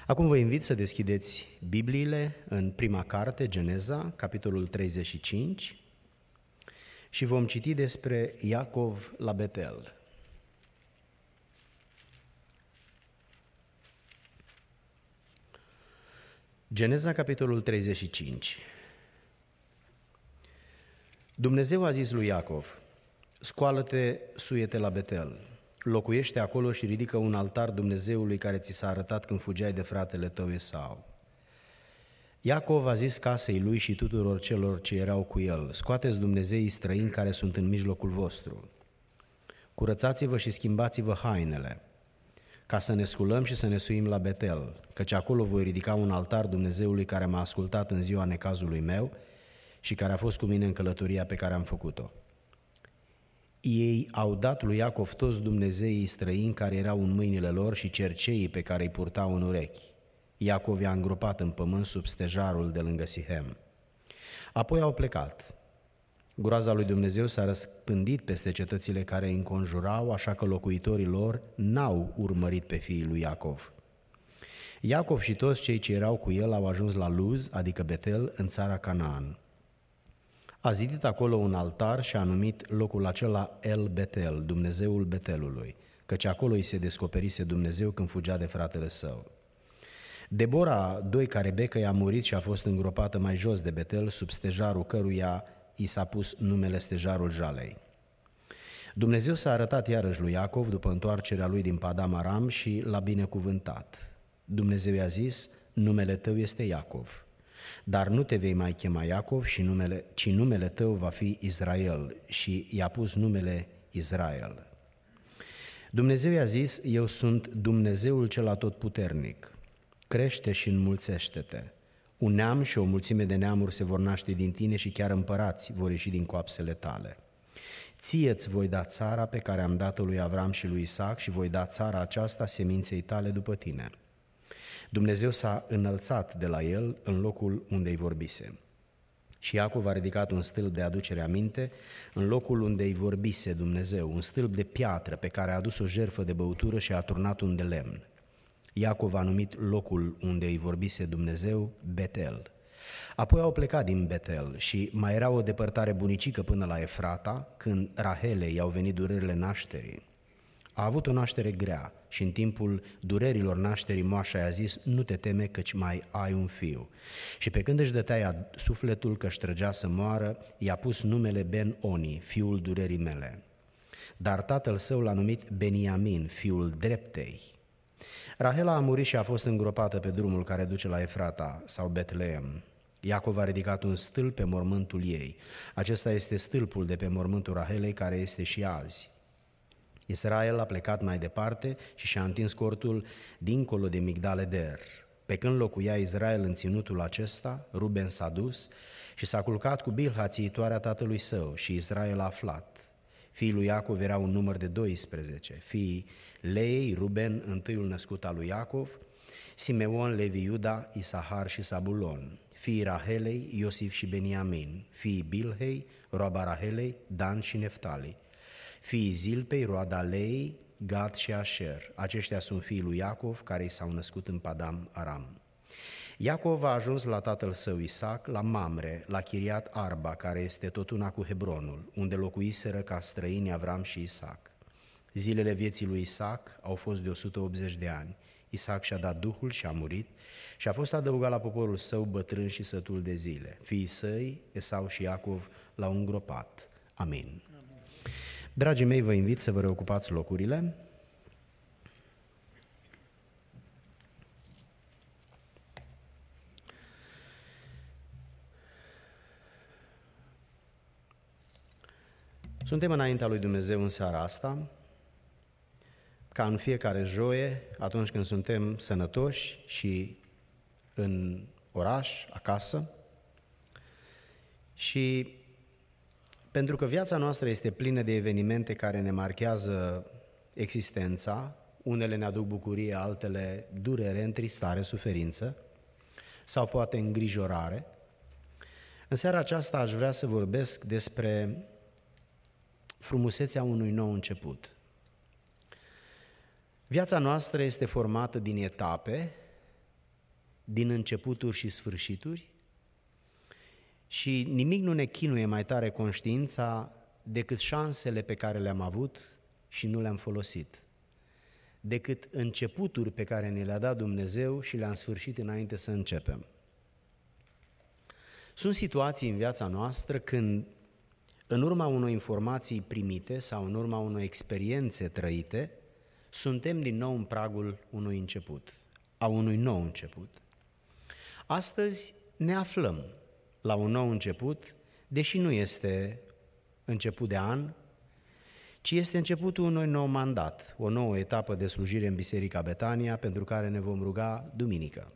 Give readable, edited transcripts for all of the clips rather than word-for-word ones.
Acum vă invit să deschideți Bibliile în prima carte, Geneza, capitolul 35, și vom citi despre Iacov la Betel. Geneza, capitolul 35. Dumnezeu a zis lui Iacov: scoală-te, suie-te la Betel, locuiește acolo și ridică un altar Dumnezeului care ți s-a arătat când fugeai de fratele tău Esau. Iacov a zis casei lui și tuturor celor ce erau cu el: scoateți dumnezeii străini care sunt în mijlocul vostru, curățați-vă și schimbați-vă hainele, ca să ne sculăm și să ne suim la Betel, căci acolo voi ridica un altar Dumnezeului care m-a ascultat în ziua necazului meu și care a fost cu mine în călătoria pe care am făcut-o. Ei au dat lui Iacov toți dumnezeii străini care erau în mâinile lor și cerceii pe care îi purtau în urechi. Iacov i-a îngropat în pământ sub stejarul de lângă Sihem. Apoi au plecat. Groaza lui Dumnezeu s-a răspândit peste cetățile care îi înconjurau, așa că locuitorii lor n-au urmărit pe fiii lui Iacov. Iacov și toți cei ce erau cu el au ajuns la Luz, adică Betel, în țara Canaan. A zidit acolo un altar și a numit locul acela El Betel, Dumnezeul Betelului, căci acolo îi se descoperise Dumnezeu când fugea de fratele său. Debora, doi care becă, i-a murit și a fost îngropată mai jos de Betel, sub stejarul căruia i s-a pus numele stejarul Jalei. Dumnezeu s-a arătat iarăși lui Iacov după întoarcerea lui din Padam Aram și l-a binecuvântat. Dumnezeu i-a zis: numele tău este Iacov, dar nu te vei mai chema Iacov, ci numele tău va fi Israel, și i-a pus numele Israel. Dumnezeu i-a zis: eu sunt Dumnezeul cel atotputernic, crește și înmulțește-te. Un neam și o mulțime de neamuri se vor naște din tine și chiar împărați vor ieși din coapsele tale. Ție-ți voi da țara pe care am dat-o lui Avram și lui Isaac și voi da țara aceasta seminței tale după tine. Dumnezeu s-a înălțat de la el în locul unde îi vorbise. Și Iacov a ridicat un stâlp de aducere aminte în locul unde îi vorbise Dumnezeu, un stâlp de piatră pe care a adus o jertfă de băutură și a turnat un de lemn. Iacov a numit locul unde îi vorbise Dumnezeu Betel. Apoi au plecat din Betel și mai era o depărtare bunicică până la Efrata, când Rahelei i-au venit durerile nașterii. A avut o naștere grea și în timpul durerilor nașterii moașa i-a zis: nu te teme, căci mai ai un fiu. Și pe când își dătea sufletul că își trăgea să moară, i-a pus numele Ben-Oni, fiul durerii mele. Dar tatăl său l-a numit Beniamin, fiul dreptei. Rahela a murit și a fost îngropată pe drumul care duce la Efrata sau Betleem. Iacov a ridicat un stâlp pe mormântul ei. Acesta este stâlpul de pe mormântul Rahelei, care este și azi. Israel a plecat mai departe și și-a întins cortul dincolo de Migdal-eder. Pe când locuia Israel în ținutul acesta, Ruben s-a dus și s-a culcat cu Bilha, țiitoarea tatălui său, și Israel a aflat. Fiii lui Iacov erau un număr de 12, fiii Leei, Ruben, întâiul născut al lui Iacov, Simeon, Levi, Iuda, Isahar și Sabulon, fiii Rahelei, Iosif și Beniamin, fiii Bilhei, roaba Rahelei, Dan și Neftali, fiii Zilpei, roada Leei, Gad și Asher. Aceștia sunt fiii lui Iacov, care i s-au născut în Padam Aram. Iacov a ajuns la tatăl său Isaac, la Mamre, la Chiriat Arba, care este tot una cu Hebronul, unde locuiseră ca străini Avram și Isaac. Zilele vieții lui Isaac au fost de 180 de ani. Isaac și-a dat duhul și a murit și a fost adăugat la poporul său bătrân și sătul de zile. Fiii săi, Esau și Iacov, l-au îngropat. Amin. Dragii mei, vă invit să vă reocupați locurile. Suntem înaintea lui Dumnezeu în seara asta, ca în fiecare joie, atunci când suntem sănătoși și în oraș, acasă, și pentru că viața noastră este plină de evenimente care ne marchează existența, unele ne aduc bucurie, altele durere, întristare, suferință sau poate îngrijorare. În seara aceasta aș vrea să vorbesc despre frumusețea unui nou început. Viața noastră este formată din etape din începuturi și sfârșituri și nimic nu ne chinuie mai tare conștiința decât șansele pe care le-am avut și nu le-am folosit, decât începuturi pe care ne le-a dat Dumnezeu și le-am sfârșit înainte să începem. Sunt situații în viața noastră când, în urma unor informații primite sau în urma unor experiențe trăite, suntem din nou în pragul unui început, a unui nou început. Astăzi ne aflăm la un nou început, deși nu este început de an, ci este începutul unui nou mandat, o nouă etapă de slujire în Biserica Betania, pentru care ne vom ruga duminică.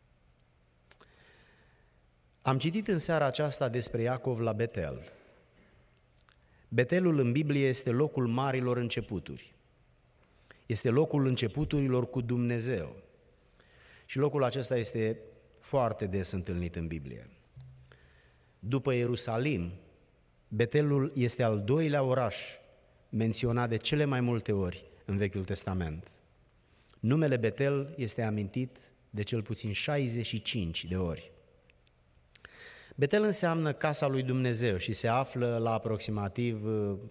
Am citit în seara aceasta despre Iacov la Betel. Betelul în Biblie este locul marilor începuturi. Este locul începuturilor cu Dumnezeu. Și locul acesta este foarte des întâlnit în Biblie. După Ierusalim, Betelul este al doilea oraș menționat de cele mai multe ori în Vechiul Testament. Numele Betel este amintit de cel puțin 65 de ori. Betel înseamnă casa lui Dumnezeu și se află la aproximativ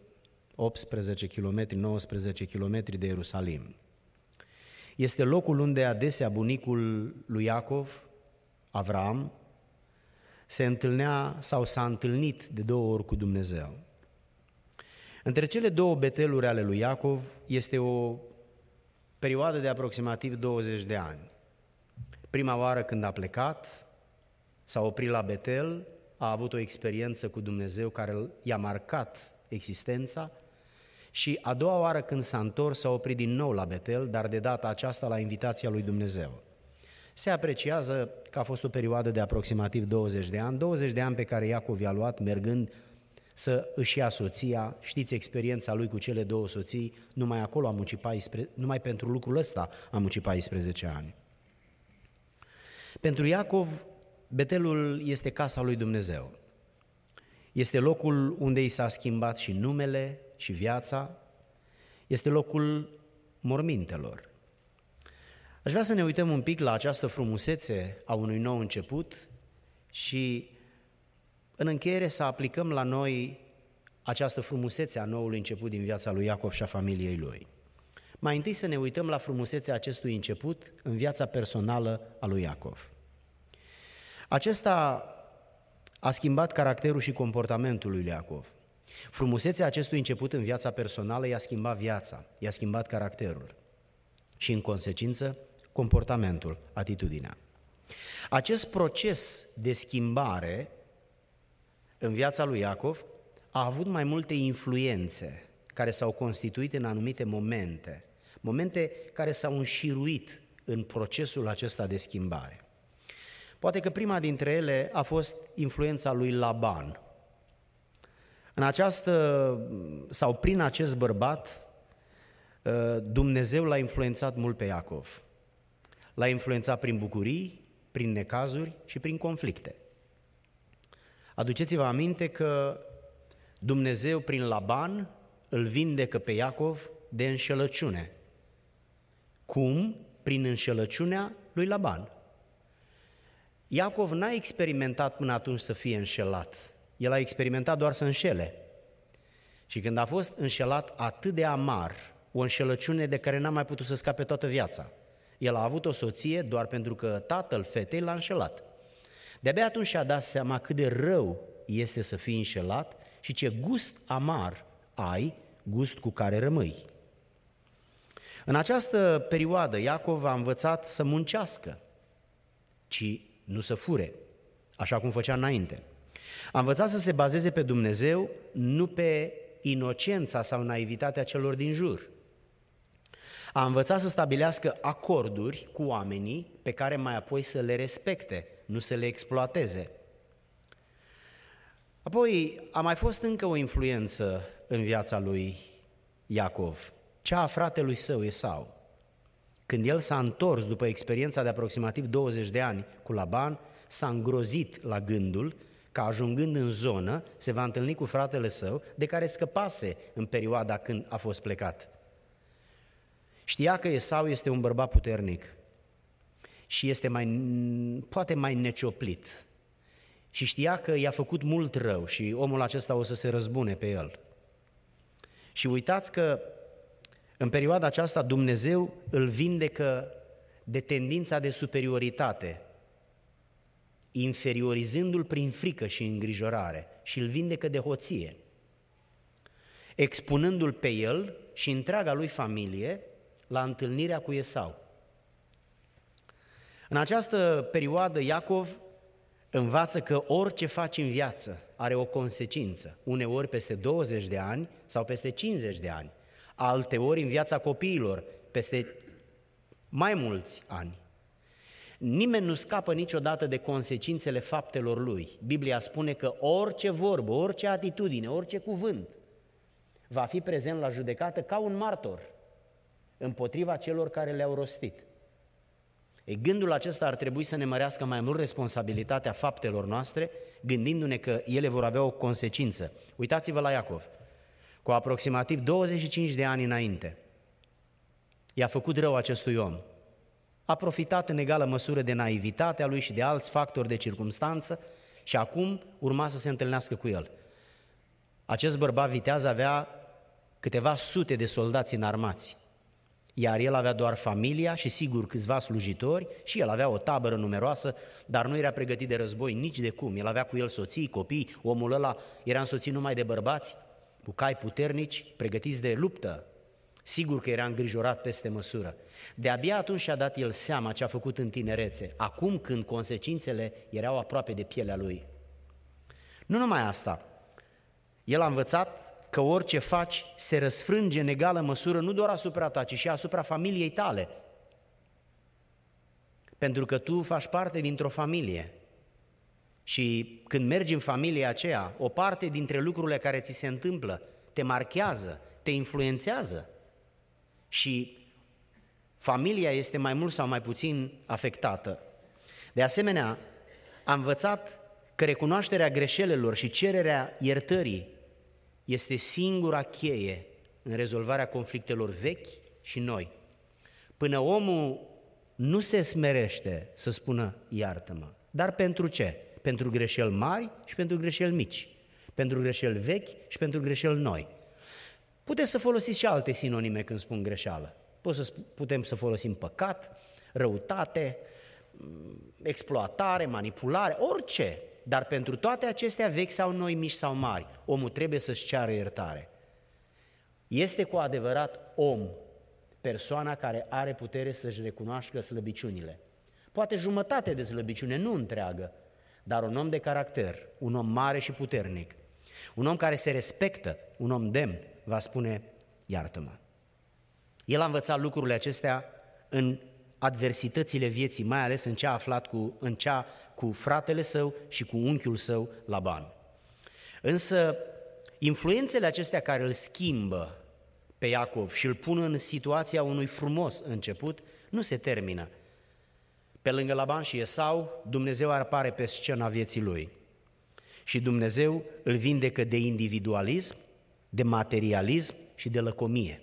18 km, 19 km de Ierusalim. Este locul unde adesea bunicul lui Iacov, Avram, se întâlnea sau s-a întâlnit de 2 ori cu Dumnezeu. Între cele 2 Beteluri ale lui Iacov este o perioadă de aproximativ 20 de ani. Prima oară când a plecat, s-a oprit la Betel, a avut o experiență cu Dumnezeu care i-a marcat existența și a doua oară când s-a întors, s-a oprit din nou la Betel, dar de data aceasta la invitația lui Dumnezeu. Se apreciază că a fost o perioadă de aproximativ 20 de ani, 20 de ani pe care Iacov i-a luat mergând să își ia soția. Știți experiența lui cu cele 2 soții, numai acolo a muncit numai pentru lucrul ăsta a muncit 14 ani. Pentru Iacov, Betelul este casa lui Dumnezeu. Este locul unde i s-a schimbat și numele și viața, este locul mormintelor. Aș vrea să ne uităm un pic la această frumusețe a unui nou început și în încheiere să aplicăm la noi această frumusețe a noului început din viața lui Iacov și a familiei lui. Mai întâi să ne uităm la frumusețea acestui început în viața personală a lui Iacov. Acesta a schimbat caracterul și comportamentul lui Iacov. Frumusețea acestui început în viața personală i-a schimbat viața, i-a schimbat caracterul și, în consecință, comportamentul, atitudinea. Acest proces de schimbare în viața lui Iacov a avut mai multe influențe care s-au constituit în anumite momente care s-au înșiruit în procesul acesta de schimbare. Poate că prima dintre ele a fost influența lui Laban. Prin acest bărbat, Dumnezeu l-a influențat mult pe Iacov. L-a influențat prin bucurii, prin necazuri și prin conflicte. Aduceți-vă aminte că Dumnezeu prin Laban îl vindecă pe Iacov de înșelăciune. Cum? Prin înșelăciunea lui Laban. Iacov n-a experimentat până atunci să fie înșelat. El a experimentat doar să înșele. Și când a fost înșelat atât de amar, o înșelăciune de care n-a mai putut să scape toată viața, el a avut o soție doar pentru că tatăl fetei l-a înșelat. De-abia atunci și-a dat seama cât de rău este să fii înșelat și ce gust amar ai, gust cu care rămâi. În această perioadă, Iacov a învățat să muncească, ci nu să fure, așa cum făcea înainte. A învățat să se bazeze pe Dumnezeu, nu pe inocența sau naivitatea celor din jur. A învățat să stabilească acorduri cu oamenii pe care mai apoi să le respecte, nu să le exploateze. Apoi a mai fost încă o influență în viața lui Iacov, cea a fratelui său Esau. Când el s-a întors după experiența de aproximativ 20 de ani cu Laban, s-a îngrozit la gândul că ajungând în zonă se va întâlni cu fratele său de care scăpase în perioada când a fost plecat. Știa că Esau este un bărbat puternic. și este poate mai necioplit și știa că i-a făcut mult rău și omul acesta o să se răzbune pe el. Și uitați că în perioada aceasta Dumnezeu îl vindecă de tendința de superioritate, inferiorizându-l prin frică și îngrijorare, și îl vindecă de hoție, expunându-l pe el și întreaga lui familie la întâlnirea cu Esau. În această perioadă Iacov învață că orice faci în viață are o consecință, uneori peste 20 de ani sau peste 50 de ani, alteori în viața copiilor peste mai mulți ani. Nimeni nu scapă niciodată de consecințele faptelor lui. Biblia spune că orice vorbă, orice atitudine, orice cuvânt va fi prezent la judecată ca un martor împotriva celor care le-au rostit. Gândul acesta ar trebui să ne mărească mai mult responsabilitatea faptelor noastre, gândindu-ne că ele vor avea o consecință. Uitați-vă la Iacov. Cu aproximativ 25 de ani înainte, i-a făcut rău acestui om. A profitat în egală măsură de naivitatea lui și de alți factori de circumstanță și acum urma să se întâlnească cu el. Acest bărbat viteaz avea câteva sute de soldați înarmați, iar el avea doar familia și sigur câțiva slujitori și el avea o tabără numeroasă, dar nu era pregătit de război nici de cum. El avea cu el soții, copii, omul ăla era însoțit numai de bărbați, cu cai puternici, pregătiți de luptă. Sigur că era îngrijorat peste măsură. De-abia atunci și-a dat el seama ce a făcut în tinerețe, acum când consecințele erau aproape de pielea lui. Nu numai asta, el a învățat că orice faci se răsfrânge în egală măsură nu doar asupra ta, ci și asupra familiei tale. Pentru că tu faci parte dintr-o familie și când mergi în familia aceea, o parte dintre lucrurile care ți se întâmplă te marchează, te influențează și familia este mai mult sau mai puțin afectată. De asemenea, a învățat că recunoașterea greșelilor și cererea iertării este singura cheie în rezolvarea conflictelor vechi și noi. Până omul nu se smerește să spună iartă-mă. Dar pentru ce? Pentru greșeli mari și pentru greșeli mici, pentru greșeli vechi și pentru greșeli noi. Puteți să folosiți și alte sinonime când spun greșeală. Putem să folosim păcat, răutate, exploatare, manipulare, orice. Dar pentru toate acestea, vechi sau noi, mici sau mari, omul trebuie să-și ceară iertare. Este cu adevărat om persoana care are putere să-și recunoască slăbiciunile. Poate jumătate de slăbiciune, nu întreagă, dar un om de caracter, un om mare și puternic, un om care se respectă, un om demn, va spune, iartă-mă. El a învățat lucrurile acestea în adversitățile vieții, mai ales în cea aflat cu fratele său și cu unchiul său Laban. Însă, influențele acestea care îl schimbă pe Iacov și îl pun în situația unui frumos început, nu se termină. Pe lângă Laban și Esau, Dumnezeu apare pe scena vieții lui și Dumnezeu îl vindecă de individualism, de materialism și de lăcomie.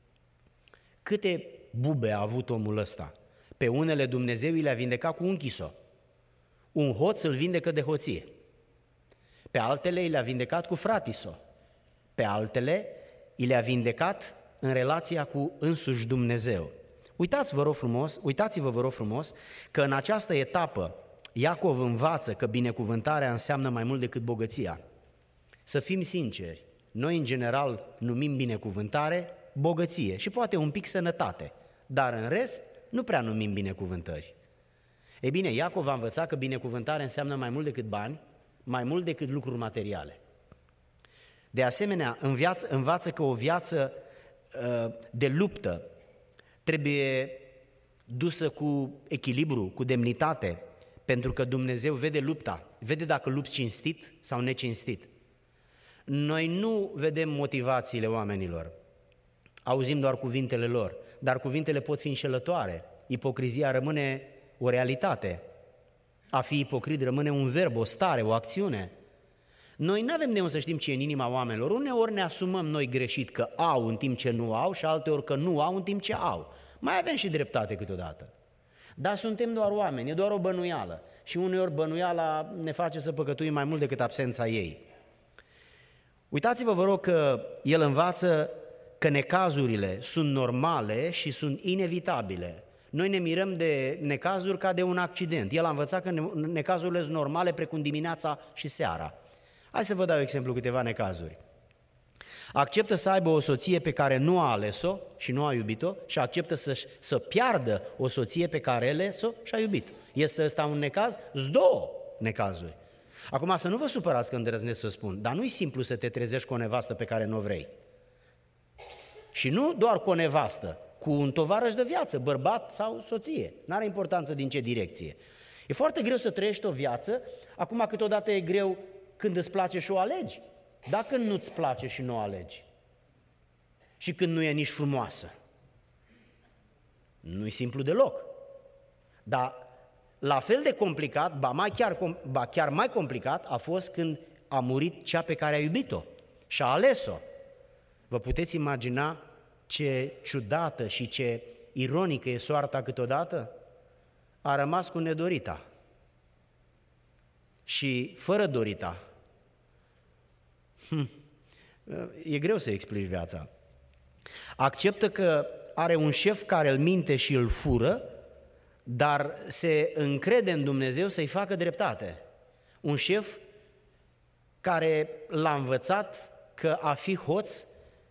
Câte bube a avut omul ăsta? Pe unele Dumnezeu i le-a vindecat cu un chiso. Un hoț îl vindecă de hoție. Pe altele i le-a vindecat cu fratiso. Pe altele i le-a vindecat în relația cu însuși Dumnezeu. Uitați-vă, vă rog frumos, că în această etapă Iacov învață că binecuvântarea înseamnă mai mult decât bogăția. Să fim sinceri, noi în general numim binecuvântare bogăție și poate un pic sănătate, dar în rest nu prea numim binecuvântări. Ei bine, Iacov a învățat că binecuvântarea înseamnă mai mult decât bani, mai mult decât lucruri materiale. De asemenea, învață că o viață de luptă trebuie dusă cu echilibru, cu demnitate, pentru că Dumnezeu vede lupta, vede dacă lupți cinstit sau necinstit. Noi nu vedem motivațiile oamenilor, auzim doar cuvintele lor, dar cuvintele pot fi înșelătoare, ipocrizia rămâne o realitate, a fi ipocrit rămâne un verb, o stare, o acțiune. Noi nu avem de unde să știm ce e în inima oamenilor, uneori ne asumăm noi greșit că au în timp ce nu au și alteori că nu au în timp ce au. Mai avem și dreptate câteodată. Dar suntem doar oameni, e doar o bănuială. Și uneori bănuiala ne face să păcătuim mai mult decât absența ei. Uitați-vă, vă rog, că el învață că necazurile sunt normale și sunt inevitabile. Noi ne mirăm de necazuri ca de un accident. El a învățat că necazurile sunt normale, precum dimineața și seara. Hai să vă dau exemplu câteva necazuri. Acceptă să aibă o soție pe care nu a ales-o și nu a iubit-o și acceptă să piardă o soție pe care a ales-o și a iubit-o. Este ăsta un necaz? Sunt două necazuri. Acum să nu vă supărați că îndrăznesc să spun, dar nu-i simplu să te trezești cu o nevastă pe care nu o vrei. Și nu doar cu o nevastă, cu un tovarăș de viață, bărbat sau soție. N-are importanță din ce direcție. E foarte greu să trăiești o viață, acum câteodată e greu când îți place și o alegi. Dacă nu-ți place și nu o alegi. Și când nu e nici frumoasă. Nu-i simplu deloc. Dar la fel de complicat, ba chiar mai complicat, a fost când a murit cea pe care a iubit-o și a ales-o. Vă puteți imagina ce ciudată și ce ironică e soarta câteodată? A rămas cu nedorita și fără dorita. E greu să explici viața. Acceptă că are un șef care îl minte și îl fură, dar se încrede în Dumnezeu să-i facă dreptate. Un șef care l-a învățat că a fi hoț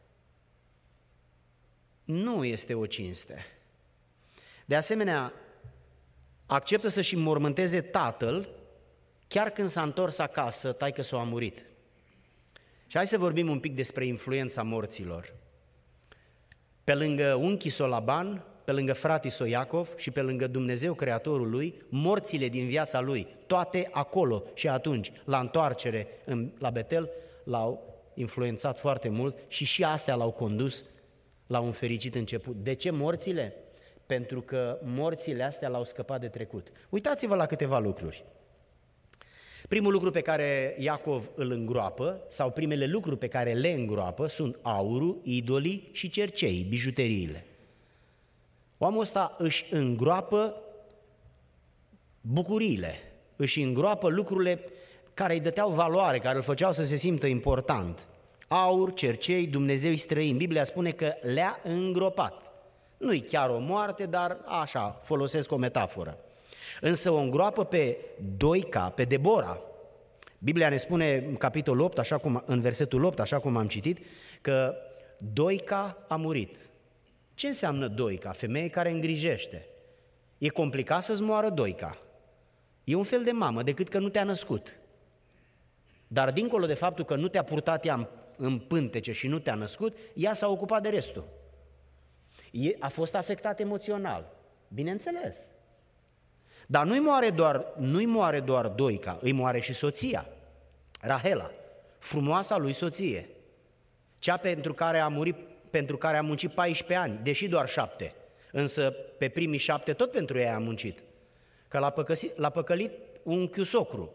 nu este o cinste. De asemenea, acceptă să-și înmormânteze tatăl, chiar când s-a întors acasă, taică-s-o a murit. Și hai să vorbim un pic despre influența morților. Pe lângă unchi său Laban, pe lângă fratii său Iacov și pe lângă Dumnezeu Creatorul lui, morțile din viața lui, toate acolo și atunci, la întoarcere la Betel, l-au influențat foarte mult și astea l-au condus la un fericit început. De ce morțile? Pentru că morțile astea l-au scăpat de trecut. Uitați-vă la câteva lucruri. Primul lucru pe care Iacov îl îngroapă, sau primele lucruri pe care le îngroapă, sunt aurul, idolii și cerceii, bijuteriile. Omul ăsta își îngroapă bucuriile, își îngroapă lucrurile care îi dăteau valoare, care îl făceau să se simtă important. Aur, cercei, Dumnezeu străini. Biblia spune că le-a îngropat. Nu-i chiar o moarte, dar așa, folosesc o metaforă. Însă o îngroapă pe Doica, pe Debora. Biblia ne spune în capitolul 8, în versetul 8, așa cum am citit, că Doica a murit. Ce înseamnă Doica? Femeie care îngrijește. E complicat să-ți moară Doica. E un fel de mamă, decât că nu te-a născut. Dar dincolo de faptul că nu te-a purtat ea în pântece și nu te-a născut, ea s-a ocupat de restul. A fost afectat emoțional, bineînțeles. Dar nu-i moare doar Doica, îi moare și soția, Rahela, frumoasa lui soție, cea pentru care a muncit 14 ani, deși doar 7, însă pe primii 7 tot pentru ea a muncit, că l-a păcălit unchiul socru.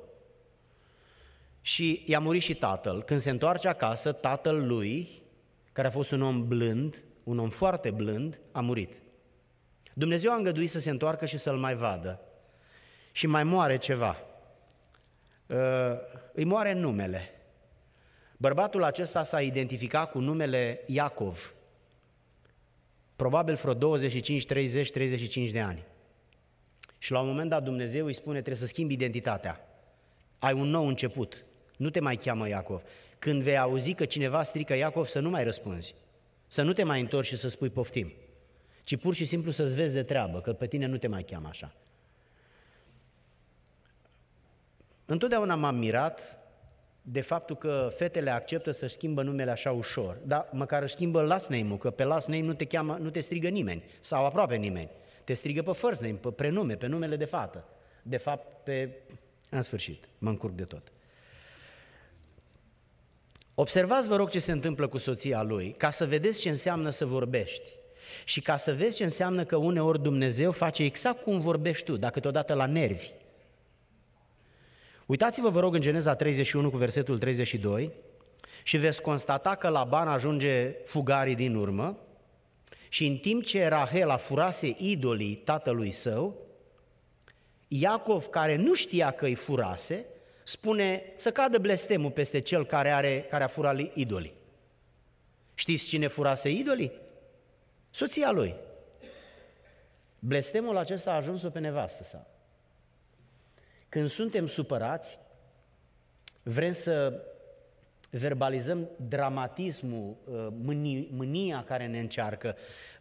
Și i-a murit și tatăl. Când se întoarce acasă, tatăl lui, care a fost un om blând, un om foarte blând, a murit. Dumnezeu a îngăduit să se întoarcă și să-l mai vadă. Și mai moare ceva. Îi moare numele. Bărbatul acesta s-a identificat cu numele Iacov. Probabil vreo 25, 30, 35 de ani. Și la un moment dat Dumnezeu îi spune, trebuie să schimbi identitatea. Ai un nou început. Nu te mai cheamă Iacov. Când vei auzi că cineva strică Iacov, să nu mai răspunzi. Să nu te mai întorci și să spui poftim. Ci pur și simplu să-ți vezi de treabă, că pe tine nu te mai cheamă așa. Întotdeauna m-am mirat de faptul că fetele acceptă să-și schimbă numele așa ușor. Dar măcar își schimbă last name-ul, că pe last name nu te strigă nimeni, sau aproape nimeni. Te strigă pe first name, pe prenume, pe numele de fată. De fapt, în sfârșit, mă încurc de tot. Observați, vă rog, ce se întâmplă cu soția lui, ca să vedeți ce înseamnă să vorbești și ca să vezi ce înseamnă că uneori Dumnezeu face exact cum vorbești tu, dar câteodată la nervi. Uitați-vă, vă rog, în Geneza 31 cu versetul 32 și veți constata că Laban ajunge fugarii din urmă și în timp ce Rahela furase idolii tatălui său, Iacov, care nu știa că îi furase, spune să cadă blestemul peste cel care a furat idolii. Știți cine furase idolii? Soția lui. Blestemul acesta a ajuns-o pe nevastă sa. Când suntem supărați, vrem să verbalizăm dramatismul, mânia care ne încearcă,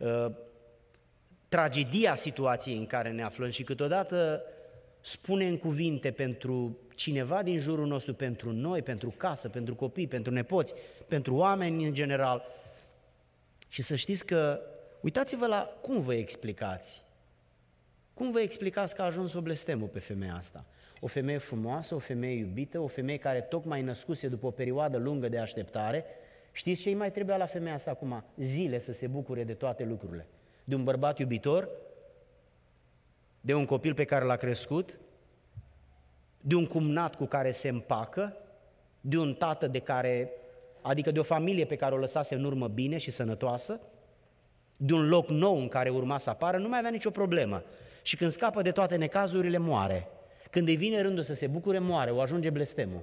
tragedia situației în care ne aflăm și câteodată spunem cuvinte pentru cineva din jurul nostru, pentru noi, pentru casă, pentru copii, pentru nepoți, pentru oameni în general. Și să știți că, uitați-vă la cum vă explicați. Cum vă explicați că a ajuns o blestemul pe femeia asta? O femeie frumoasă, o femeie iubită, o femeie care tocmai născuse după o perioadă lungă de așteptare. Știți ce îi mai trebuia la femeia asta acum? Zile să se bucure de toate lucrurile. De un bărbat iubitor, de un copil pe care l-a crescut, de un cumnat cu care se împacă, de un tată adică de o familie pe care o lăsase în urmă bine și sănătoasă, de un loc nou în care urma să apară, nu mai avea nicio problemă. Și când scapă de toate necazurile, moare. Când îi vine rândul să se bucure, moare, o ajunge blestemul.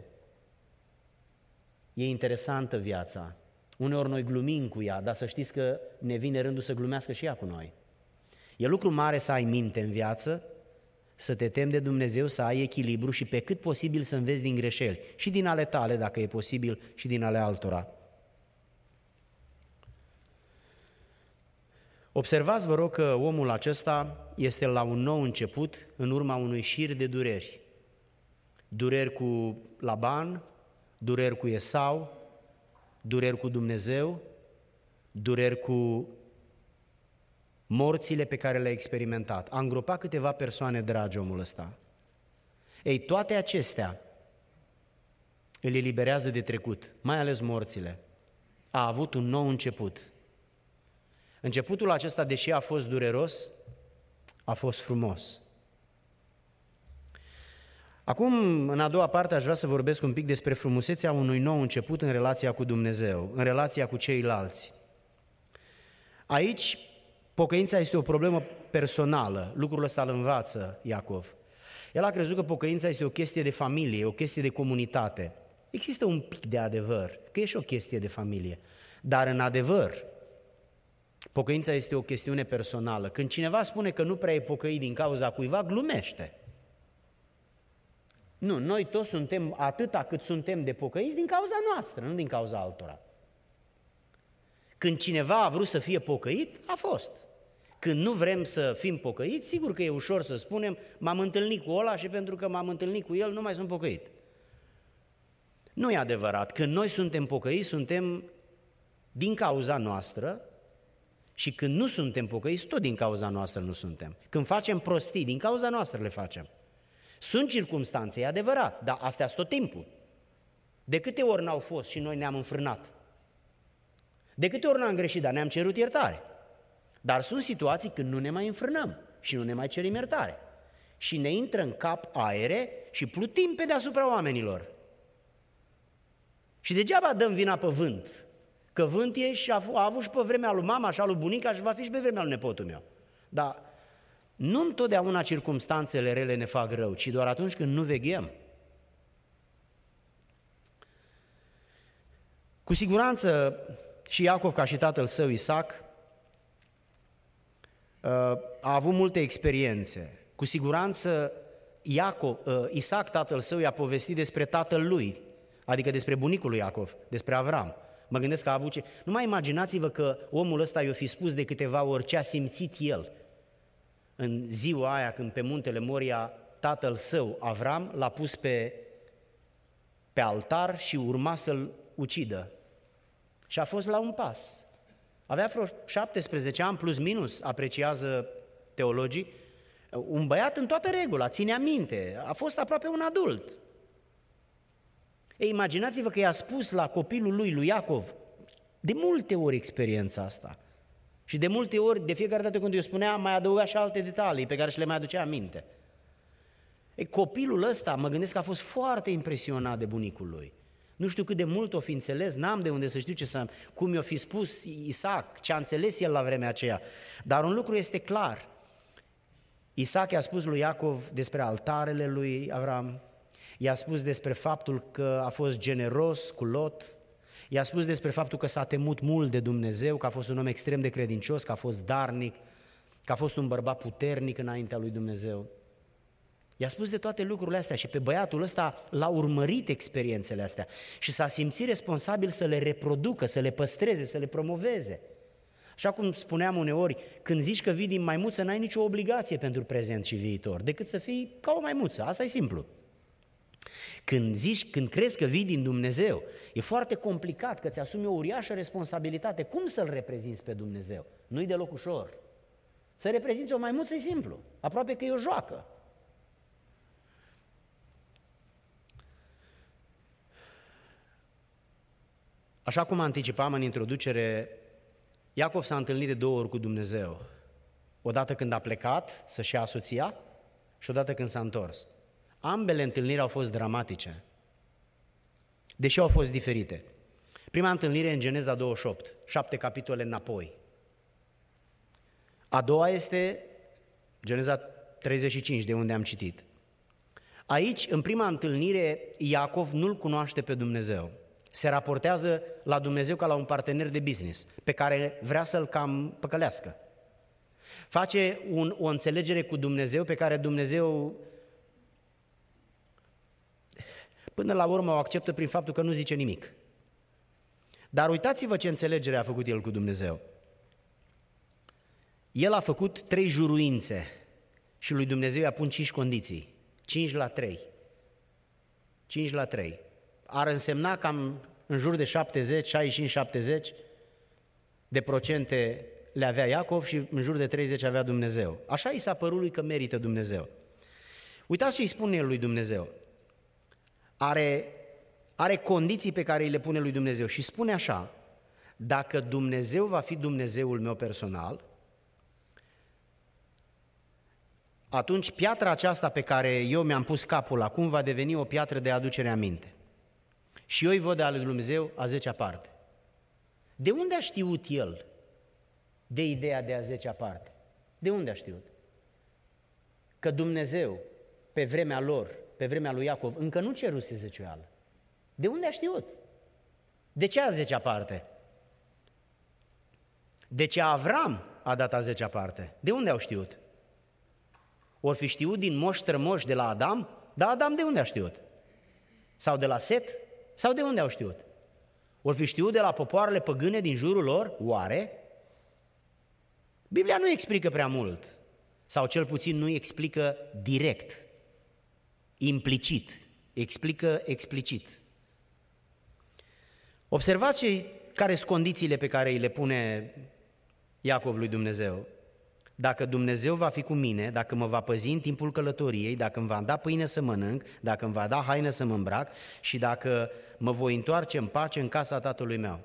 E interesantă viața. Uneori noi glumim cu ea, dar să știți că ne vine rândul să glumească și ea cu noi. E lucru mare să ai minte în viață, să te temi de Dumnezeu, să ai echilibru și pe cât posibil să înveți din greșeli. Și din ale tale, dacă e posibil, și din ale altora. Observați, vă rog, că omul acesta este la un nou început în urma unui șir de dureri. Dureri cu Laban, dureri cu Esau, dureri cu Dumnezeu, dureri cu morțile pe care le-a experimentat. A îngropat câteva persoane dragi omul ăsta. Ei, toate acestea îl eliberează de trecut, mai ales morțile. A avut un nou început. Începutul acesta, deși a fost dureros, a fost frumos. Acum, în a doua parte, aș vrea să vorbesc un pic despre frumusețea unui nou început în relația cu Dumnezeu, în relația cu ceilalți. Aici, pocăința este o problemă personală, lucrul ăsta îl învață Iacov. El a crezut că pocăința este o chestie de familie, o chestie de comunitate. Există un pic de adevăr, că e și o chestie de familie, dar în adevăr, pocăința este o chestiune personală. Când cineva spune că nu prea e pocăit din cauza cuiva, glumește. Nu, noi toți suntem atâta cât suntem de pocăiți din cauza noastră, nu din cauza altora. Când cineva a vrut să fie pocăit, a fost. Când nu vrem să fim pocăiți, sigur că e ușor să spunem, m-am întâlnit cu ăla și pentru că m-am întâlnit cu el, nu mai sunt pocăit. Nu e adevărat. Când noi suntem pocăiți, suntem din cauza noastră și când nu suntem pocăiți, tot din cauza noastră nu suntem. Când facem prostii, din cauza noastră le facem. Sunt circumstanțe, e adevărat, dar astea sunt tot timpul. De câte ori n-au fost și noi ne-am înfrânat? De câte ori n-am greșit, dar ne-am cerut iertare? Dar sunt situații când nu ne mai înfrânăm și nu ne mai cerim iertare. Și ne intră în cap aere și plutim pe deasupra oamenilor. Și degeaba dăm vina pe vânt, că vânt e și a avut și pe vremea lui mama și a lui bunica și va fi și pe vremea lui nepotul meu. Dar nu întotdeauna circumstanțele rele ne fac rău, ci doar atunci când nu veghem. Cu siguranță și Iacov, ca și tatăl său Isaac, a avut multe experiențe. Cu siguranță Isaac, tatăl său, i-a povestit despre tatăl lui, adică despre bunicul lui Iacov, despre Avram. Mă gândesc că a avut ce... Nu mai imaginați-vă că omul ăsta i-o fi spus de câteva ori ce a simțit el în ziua aia când pe muntele Moria tatăl său, Avram, l-a pus pe altar și urma să-l ucidă. Și a fost la un pas. Avea vreo 17 ani plus minus, apreciază teologii, un băiat în toată regula, ținea minte, a fost aproape un adult. Ei, imaginați-vă că i-a spus la copilul lui Iacov, de multe ori experiența asta. Și de multe ori, de fiecare dată când eu spunea, mai adăuga și alte detalii pe care și le mai aducea aminte. Ei, copilul ăsta, mă gândesc că a fost foarte impresionat de bunicul lui. Nu știu cât de mult o fi înțeles, n-am de unde să știu cum i-o fi spus Isaac, ce a înțeles el la vremea aceea. Dar un lucru este clar, Isaac i-a spus lui Iacov despre altarele lui Avram, i-a spus despre faptul că a fost generos cu Lot, i-a spus despre faptul că s-a temut mult de Dumnezeu, că a fost un om extrem de credincios, că a fost darnic, că a fost un bărbat puternic înaintea lui Dumnezeu. I-a spus de toate lucrurile astea și pe băiatul ăsta l-a urmărit experiențele astea și s-a simțit responsabil să le reproducă, să le păstreze, să le promoveze. Așa cum spuneam uneori, când zici că vii din maimuță, n-ai nicio obligație pentru prezent și viitor, decât să fii ca o maimuță, asta e simplu. Când crezi că vii din Dumnezeu, e foarte complicat, că ți-asumi o uriașă responsabilitate. Cum să-L reprezinți pe Dumnezeu? Nu-i deloc ușor. Să reprezinți o maimuță e simplu, aproape că e o joacă. Așa cum anticipam în introducere, Iacov s-a întâlnit de 2 ori cu Dumnezeu. Odată când a plecat să-și ia soția și odată când s-a întors. Ambele întâlniri au fost dramatice, deși au fost diferite. Prima întâlnire în Geneza 28, 7 capitole înapoi. A doua este Geneza 35, de unde am citit. Aici, în prima întâlnire, Iacov nu-L cunoaște pe Dumnezeu. Se raportează la Dumnezeu ca la un partener de business, pe care vrea să-L cam păcălească. Face o înțelegere cu Dumnezeu pe care Dumnezeu până la urmă o acceptă prin faptul că nu zice nimic. Dar uitați-vă ce înțelegere a făcut el cu Dumnezeu. El a făcut 3 juruințe și lui Dumnezeu i-a pus 5 condiții. 5 la 3. 5 la 3. Ar însemna cam în jur de 70, 65-70 de procente le avea Iacov și în jur de 30 avea Dumnezeu. Așa i s-a părut lui că merită Dumnezeu. Uitați ce îi spune el lui Dumnezeu. Are condiții pe care îi le pune lui Dumnezeu și spune așa: dacă Dumnezeu va fi Dumnezeul meu personal, atunci piatra aceasta pe care eu mi-am pus capul acum va deveni o piatră de aducere aminte. Și eu îi văd de ale lui Dumnezeu a 10-a parte. De unde a știut el de ideea de a 10-a parte? De unde a știut? Că Dumnezeu, pe vremea lor, pe vremea lui Iacov, încă nu ceruse zeciuială. De unde a știut? De ce a 10-a parte? De ce Avram a dat a 10-a parte? De unde au știut? Ori fi știut din moși strămoși de la Adam? Dar Adam de unde a știut? Sau de la Set? Sau de unde au știut? Ori fi știut de la popoarele păgâne din jurul lor? Oare? Biblia nu explică prea mult, sau cel puțin nu explică direct, implicit, explică explicit. Observați care sunt condițiile pe care îi le pune Iacov lui Dumnezeu. Dacă Dumnezeu va fi cu mine, dacă mă va păzi în timpul călătoriei, dacă îmi va da pâine să mănânc, dacă îmi va da haină să mă îmbrac și dacă mă voi întoarce în pace în casa tatălui meu.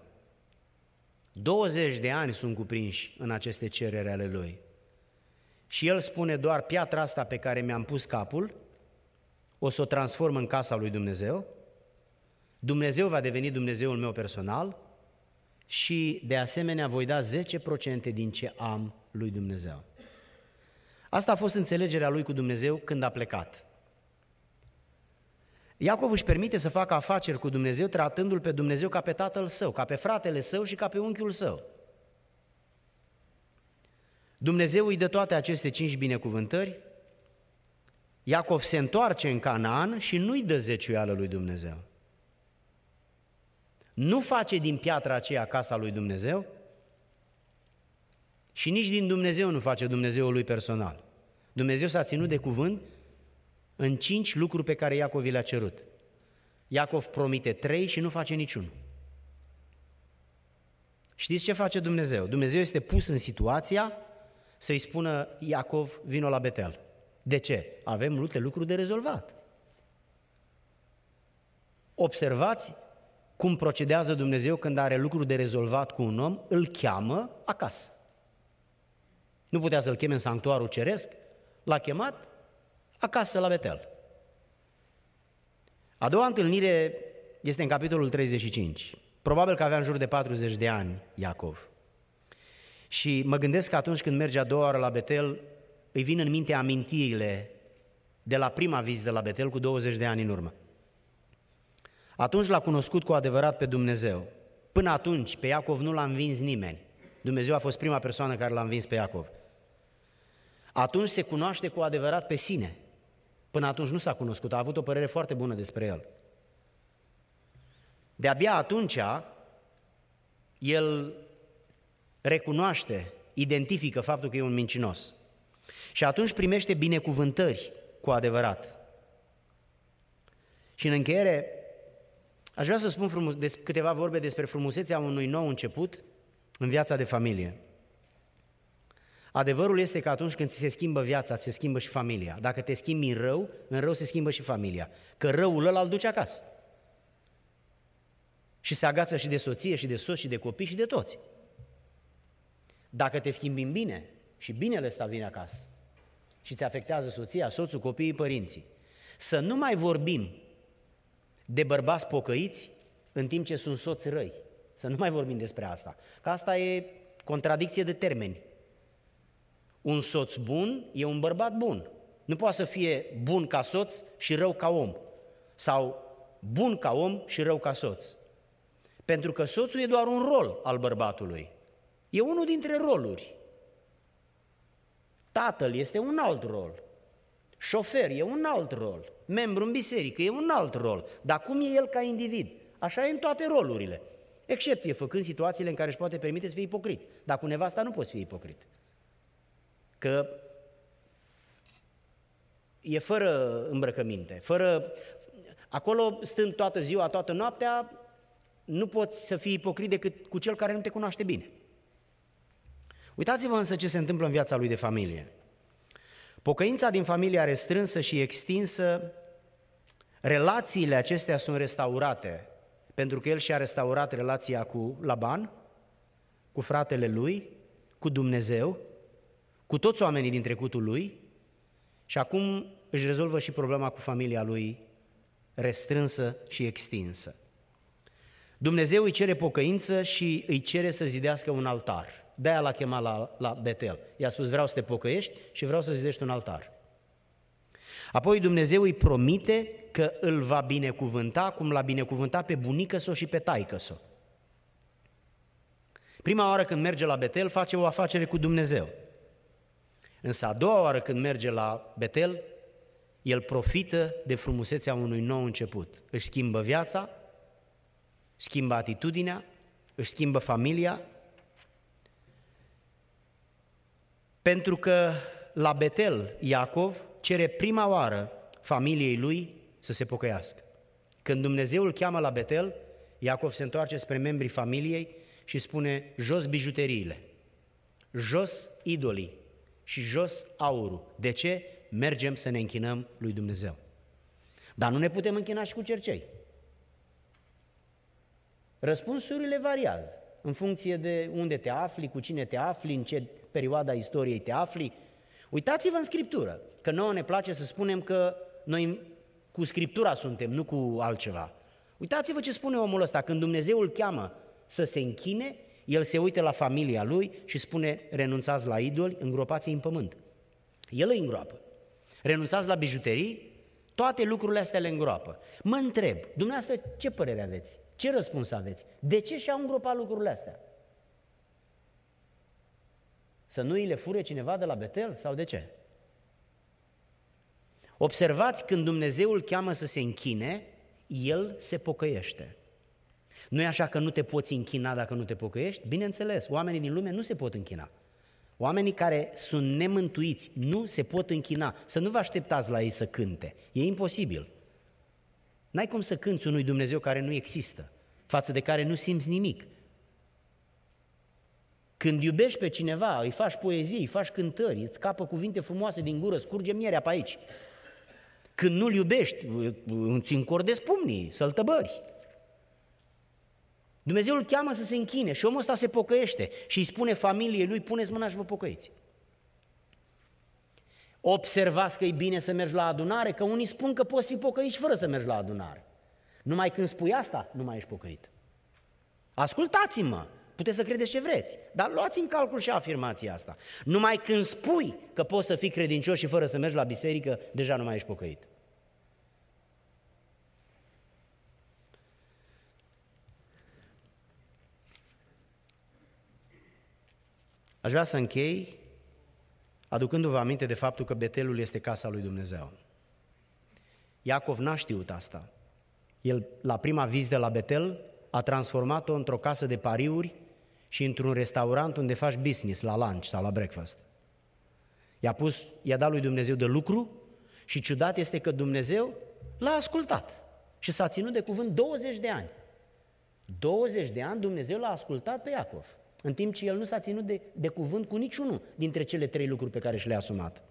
20 de ani sunt cuprinși în aceste cereri ale lui. Și el spune doar: piatra asta pe care mi-am pus capul o să o transform în casa lui Dumnezeu, Dumnezeu va deveni Dumnezeul meu personal și de asemenea voi da 10% din ce am lui Dumnezeu. Asta a fost înțelegerea lui cu Dumnezeu când a plecat. Iacov își permite să facă afaceri cu Dumnezeu, tratându-L pe Dumnezeu ca pe tatăl său, ca pe fratele său și ca pe unchiul său. Dumnezeu îi dă toate aceste 5 binecuvântări, Iacov se întoarce în Canaan și nu-i dă zeciuială lui Dumnezeu. Nu face din piatra aceea casa lui Dumnezeu și nici din Dumnezeu nu face Dumnezeul lui personal. Dumnezeu s-a ținut de cuvânt în 5 lucruri pe care Iacov le-a cerut. Iacov promite 3 și nu face niciunul. Știți ce face Dumnezeu? Dumnezeu este pus în situația să-i spună: Iacov, vino la Betel. De ce? Avem multe lucruri de rezolvat. Observați cum procedează Dumnezeu când are lucruri de rezolvat cu un om, îl cheamă acasă. Nu putea să-l cheme în sanctuarul ceresc, l-a chemat acasă la Betel. A doua întâlnire este în capitolul 35. Probabil că avea în jur de 40 de ani Iacov. Și mă gândesc că atunci când merge a doua oară la Betel, îi vin în minte amintirile de la prima vizită la Betel cu 20 de ani în urmă. Atunci l-a cunoscut cu adevărat pe Dumnezeu. Până atunci, pe Iacov nu l-a învins nimeni. Dumnezeu a fost prima persoană care l-a învins pe Iacov. Atunci se cunoaște cu adevărat pe sine. Până atunci nu s-a cunoscut, a avut o părere foarte bună despre el. De-abia atunci, el recunoaște, identifică faptul că e un mincinos. Și atunci primește binecuvântări cu adevărat. Și în încheiere, aș vrea să spun câteva vorbe despre frumusețea unui nou început în viața de familie. Adevărul este că atunci când ți se schimbă viața, ți se schimbă și familia. Dacă te schimbi în rău se schimbă și familia. Că răul ăla îl duce acasă. Și se agață și de soție, și de soț, și de copii, și de toți. Dacă te schimbi în bine, și binele ăsta vine acasă. Și ți afectează soția, soțul, copiii, părinții. Să nu mai vorbim de bărbați pocăiți în timp ce sunt soți răi. Să nu mai vorbim despre asta. Că asta e contradicție de termeni. Un soț bun e un bărbat bun. Nu poate să fie bun ca soț și rău ca om. Sau bun ca om și rău ca soț. Pentru că soțul e doar un rol al bărbatului. E unul dintre roluri. Tatăl este un alt rol. Șofer e un alt rol. Membru în biserică e un alt rol. Dar cum e el ca individ? Așa e în toate rolurile. Excepție făcând situațiile în care își poate permite să fie ipocrit. Dar cu nevasta nu poți fi ipocrit. Că e fără îmbrăcăminte, acolo stând toată ziua, toată noaptea, nu poți să fii ipocrit decât cu cel care nu te cunoaște bine. Uitați-vă însă ce se întâmplă în viața lui de familie. Pocăința din familia restrânsă și extinsă, relațiile acestea sunt restaurate, pentru că el și-a restaurat relația cu Laban, cu fratele lui, cu Dumnezeu, cu toți oamenii din trecutul lui și acum își rezolvă și problema cu familia lui restrânsă și extinsă. Dumnezeu îi cere pocăință și îi cere să zidească un altar. De-aia l-a chemat la Betel. I-a spus, vreau să te pocăiești și vreau să zidești un altar. Apoi Dumnezeu îi promite că îl va binecuvânta cum l-a binecuvântat pe bunică-s-o și pe taică-s-o. Prima oară când merge la Betel face o afacere cu Dumnezeu. Însă a doua oară când merge la Betel, el profită de frumusețea unui nou început. Își schimbă viața, schimbă atitudinea, își schimbă familia, pentru că la Betel Iacov cere prima oară familiei lui să se pocăiască. Când Dumnezeu îl cheamă la Betel, Iacov se întoarce spre membrii familiei și spune, jos bijuteriile, jos idolii și jos aurul. De ce? Mergem să ne închinăm lui Dumnezeu. Dar nu ne putem închina și cu cercei. Răspunsurile variază în funcție de unde te afli, cu cine te afli, în ce perioada istoriei te afli. Uitați-vă în Scriptură, că nouă ne place să spunem că noi cu Scriptura suntem, nu cu altceva. Uitați-vă ce spune omul ăsta, când Dumnezeu îl cheamă să se închine, el se uită la familia lui și spune, renunțați la idoli, îngropați-i în pământ. El îi îngroapă. Renunțați la bijuterii, toate lucrurile astea le îngroapă. Mă întreb, dumneavoastră ce părere aveți? Ce răspuns aveți? De ce și-au îngropat lucrurile astea? Să nu îi le fure cineva de la Betel sau de ce? Observați, când Dumnezeu îl cheamă să se închine, el se pocăiește. Nu e așa că nu te poți închina dacă nu te pocăiești? Bineînțeles, oamenii din lume nu se pot închina. Oamenii care sunt nemântuiți nu se pot închina. Să nu vă așteptați la ei să cânte. E imposibil. N-ai cum să cânți unui Dumnezeu care nu există, față de care nu simți nimic. Când iubești pe cineva, îi faci poezie, îi faci cântări, îți scapă cuvinte frumoase din gură, scurge mierea pe aici. Când nu-l iubești, îți încordezi pumnii, să-l tăbări. Dumnezeu îl cheamă să se închine și omul ăsta se pocăiește și îi spune familiei lui, puneți mâna și vă pocăiți. Observați că e bine să mergi la adunare, că unii spun că poți fi pocăit fără să mergi la adunare. Numai când spui asta, nu mai ești pocăit. Ascultați-mă, Puteți să credeți ce vreți, dar luați în calcul și afirmația asta. Numai când spui că poți să fii credincios și fără să mergi la biserică, deja nu mai ești pocăit. Aș vrea să închei aducându-vă aminte de faptul că Betelul este casa lui Dumnezeu. Iacov n-a știut asta. El, la prima vizită la Betel, a transformat-o într-o casă de pariuri și într-un restaurant unde faci business, la lunch sau la breakfast. I-a dat lui Dumnezeu de lucru și ciudat este că Dumnezeu l-a ascultat și s-a ținut de cuvânt 20 de ani. 20 de ani Dumnezeu l-a ascultat pe Iacov, în timp ce el nu s-a ținut de cuvânt cu niciunul dintre cele 3 lucruri pe care și le-a asumat.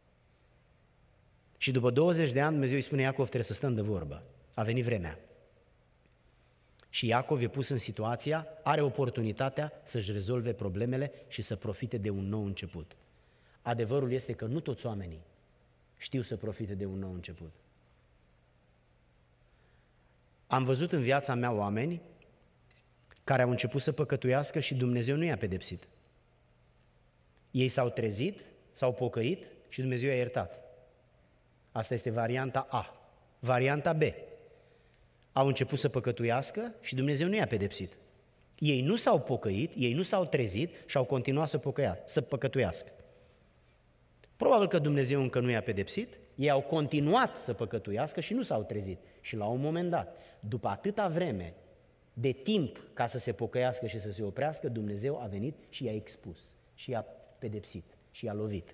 Și după 20 de ani Dumnezeu îi spune: Iacov, trebuie să stăm de vorbă. A venit vremea. Și Iacov e pus în situația, are oportunitatea să-și rezolve problemele și să profite de un nou început. Adevărul este că nu toți oamenii știu să profite de un nou început. Am văzut în viața mea oameni care au început să păcătuiască și Dumnezeu nu i-a pedepsit. Ei s-au trezit, s-au pocăit și Dumnezeu i-a iertat. Asta este varianta A. Varianta B. Au început să păcătuiască și Dumnezeu nu i-a pedepsit. Ei nu s-au pocăit, ei nu s-au trezit și au continuat să păcătuiască. Probabil că Dumnezeu încă nu i-a pedepsit, ei au continuat să păcătuiască și nu s-au trezit. Și la un moment dat, după atâta vreme de timp ca să se pocăiască și să se oprească, Dumnezeu a venit și i-a expus, și i-a pedepsit, și i-a lovit.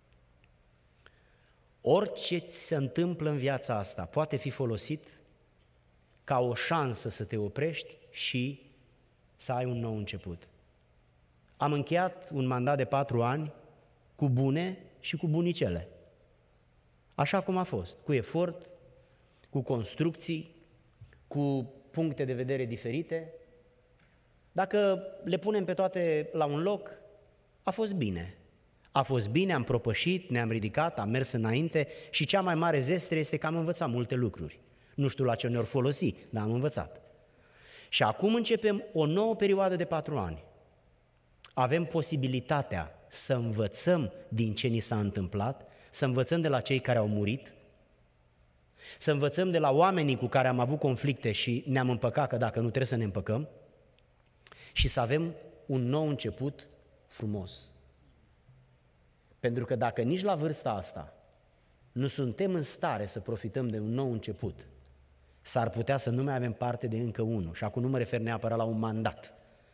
Orice ți se întâmplă în viața asta poate fi folosit ca o șansă să te oprești și să ai un nou început. Am încheiat un mandat de 4 ani cu bune și cu bunicele. Așa cum a fost, cu efort, cu construcții, cu puncte de vedere diferite. Dacă le punem pe toate la un loc, a fost bine. A fost bine, am propășit, ne-am ridicat, am mers înainte și cea mai mare zestre este că am învățat multe lucruri. Nu știu la ce ne-or folosi, dar am învățat. Și acum începem o nouă perioadă de 4 ani. Avem posibilitatea să învățăm din ce ni s-a întâmplat, să învățăm de la cei care au murit, să învățăm de la oamenii cu care am avut conflicte și ne-am împăcat, că dacă nu trebuie să ne împăcăm, și să avem un nou început frumos. Pentru că dacă nici la vârsta asta nu suntem în stare să profităm de un nou început, s-ar putea să nu mai avem parte de încă unul. Și acum nu mă refer neapărat la un mandat,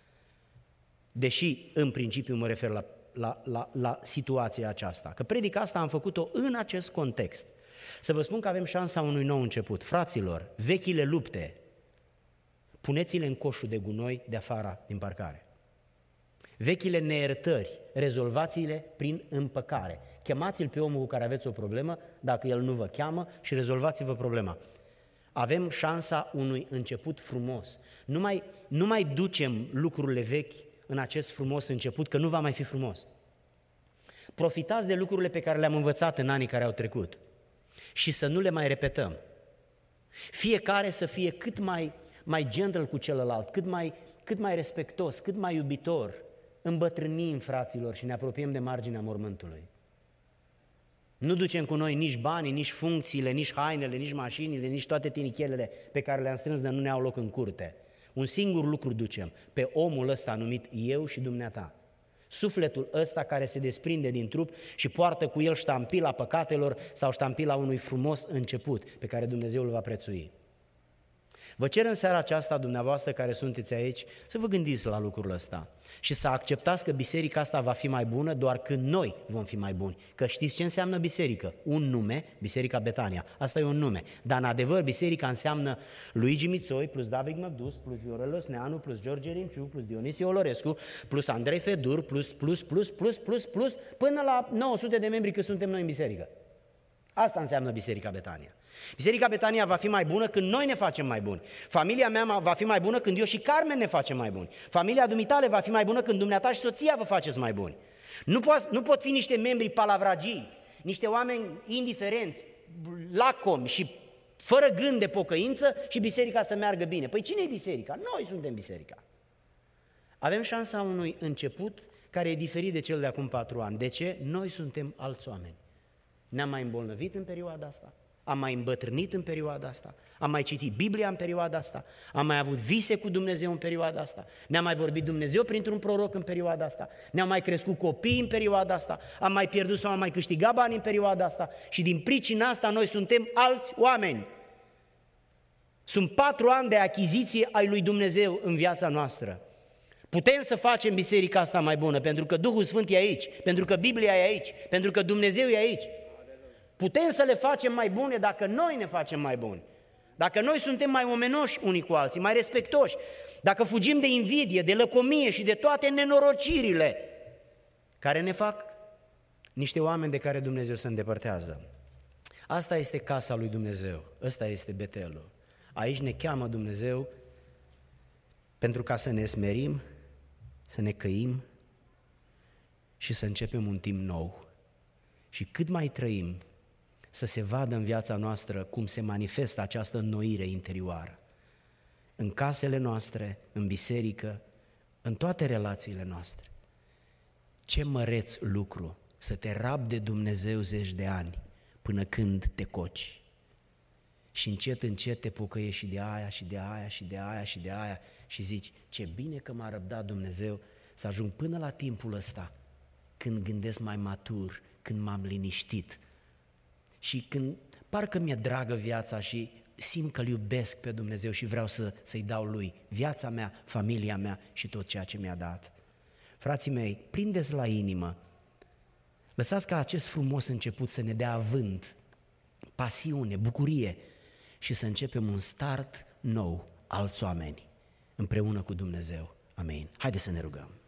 deși în principiu mă refer la situația aceasta. Că predica asta am făcut-o în acest context. Să vă spun că avem șansa unui nou început. Fraților, vechile lupte, puneți-le în coșul de gunoi de afară din parcare. Vechile neiertări, rezolvați-le prin împăcare. Chemați-l pe omul cu care aveți o problemă, dacă el nu vă cheamă, și rezolvați-vă problema. Avem șansa unui început frumos. Nu mai ducem lucrurile vechi în acest frumos început, că nu va mai fi frumos. Profitați de lucrurile pe care le-am învățat în anii care au trecut și să nu le mai repetăm. Fiecare să fie cât mai gentle cu celălalt, cât mai respectos, cât mai iubitor. Îmbătrânim, fraților, și ne apropiem de marginea mormântului. Nu ducem cu noi nici banii, nici funcțiile, nici hainele, nici mașinile, nici toate tinichelele pe care le-am strâns, dar nu ne au loc în curte. Un singur lucru ducem, pe omul ăsta numit eu și dumneata. Sufletul ăsta care se desprinde din trup și poartă cu el ștampila păcatelor sau ștampila unui frumos început pe care Dumnezeu îl va prețui. Vă cer în seara aceasta, dumneavoastră care sunteți aici, să vă gândiți la lucrul ăsta și să acceptați că biserica asta va fi mai bună doar când noi vom fi mai buni. Că știți ce înseamnă biserică? Un nume, Biserica Betania. Asta e un nume. Dar în adevăr, biserica înseamnă Luigi Mițoi, plus David Mădus, plus Viorel Osneanu, plus George Rinciu, plus Dionisie Olorescu, plus Andrei Fedur, plus, până la 900 de membri cât suntem noi în biserică. Asta înseamnă Biserica Betania. Biserica Betania va fi mai bună când noi ne facem mai buni. Familia mea va fi mai bună când eu și Carmen ne facem mai buni. Familia dumitale va fi mai bună când dumneata și soția vă faceți mai buni. Nu pot fi niște membri palavragii, niște oameni indiferenți, lacomi și fără gând de pocăință și biserica să meargă bine. Păi cine e biserica? Noi suntem biserica. Avem șansa unui început care e diferit de cel de acum 4 ani. De ce? Noi suntem alți oameni. Ne-am mai îmbolnăvit în perioada asta, am mai îmbătrânit în perioada asta, am mai citit Biblia în perioada asta, am mai avut vise cu Dumnezeu în perioada asta, ne-a mai vorbit Dumnezeu printr-un proroc în perioada asta, ne-am mai crescut copii în perioada asta, am mai pierdut sau am mai câștigat bani în perioada asta și din pricina asta noi suntem alți oameni. Sunt 4 ani de achiziție ai lui Dumnezeu în viața noastră. Putem să facem biserica asta mai bună pentru că Duhul Sfânt e aici, pentru că Biblia e aici, pentru că Dumnezeu e aici. Putem să le facem mai bune dacă noi ne facem mai buni. Dacă noi suntem mai omenoși unii cu alții, mai respectoși, dacă fugim de invidie, de lăcomie și de toate nenorocirile care ne fac niște oameni de care Dumnezeu se îndepărtează. Asta este casa lui Dumnezeu, ăsta este Betelul. Aici ne cheamă Dumnezeu pentru ca să ne smerim, să ne căim și să începem un timp nou. Și cât mai trăim, să se vadă în viața noastră cum se manifestă această înnoire interioară. În casele noastre, în biserică, în toate relațiile noastre. Ce măreț lucru să te rabde Dumnezeu 10 de ani până când te coci. Și încet, încet te pocăiești și de aia, și de aia, și de aia, și de aia și zici, ce bine că m-a răbdat Dumnezeu să ajung până la timpul ăsta, când gândesc mai matur, când m-am liniștit și când parcă mi-e dragă viața și simt că-L iubesc pe Dumnezeu și vreau să-i dau Lui viața mea, familia mea și tot ceea ce mi-a dat. Frații mei, prindeți la inimă, lăsați ca acest frumos început să ne dea avânt, pasiune, bucurie și să începem un start nou, alți oameni, împreună cu Dumnezeu. Amin. Haideți să ne rugăm.